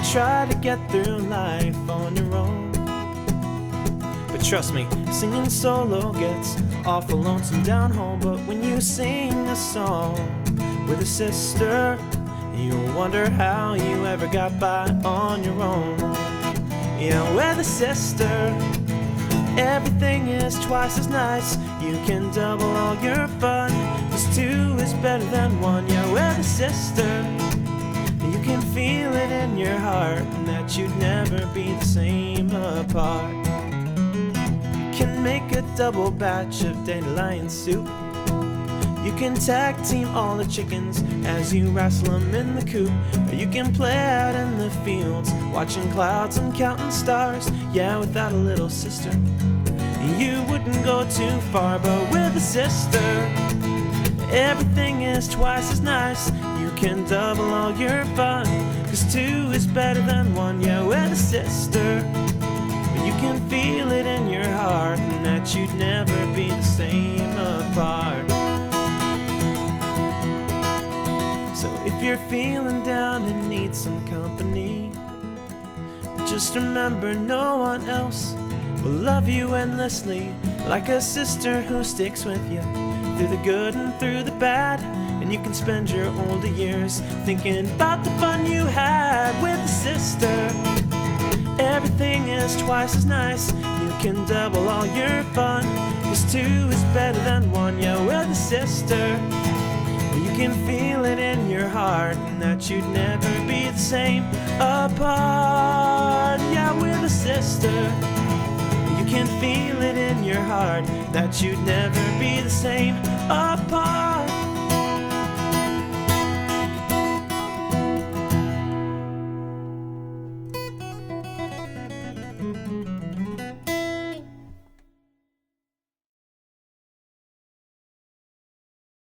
try to get through life on your own. But trust me, singing solo gets awful lonesome down home. But when you sing a song with a sister, you'll wonder how you ever got by on your own. Yeah, with a sister, everything is twice as nice. You can double all your fun, 'cause two is better than one. Yeah, with a sister, you can feel it in your heart, and that you'd never be the same apart. You can make a double batch of dandelion soup. You can tag team all the chickens as you wrestle them in the coop. Or you can play out in the fields, watching clouds and counting stars. Yeah, without a little sister, you wouldn't go too far. But with a sister, everything is twice as nice. You can double all your fun, 'cause two is better than one. Yeah, with a sister, you can feel it in your heart, and that you'd never be the same apart. So if you're feeling down and need some company, just remember no one else will love you endlessly like a sister who sticks with you through the good and through the bad. And you can spend your older years thinking about the fun you had with a sister. Everything is twice as nice. You can double all your fun, 'cause two is better than one. Yeah, with a sister, you can feel it in your heart, and that you'd never be the same apart. Yeah, with a sister, you can feel it in your heart, that you'd never be the same apart.